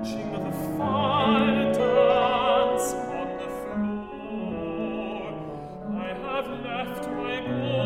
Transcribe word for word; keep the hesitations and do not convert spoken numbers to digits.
watching the fire dance on the floor. I have left my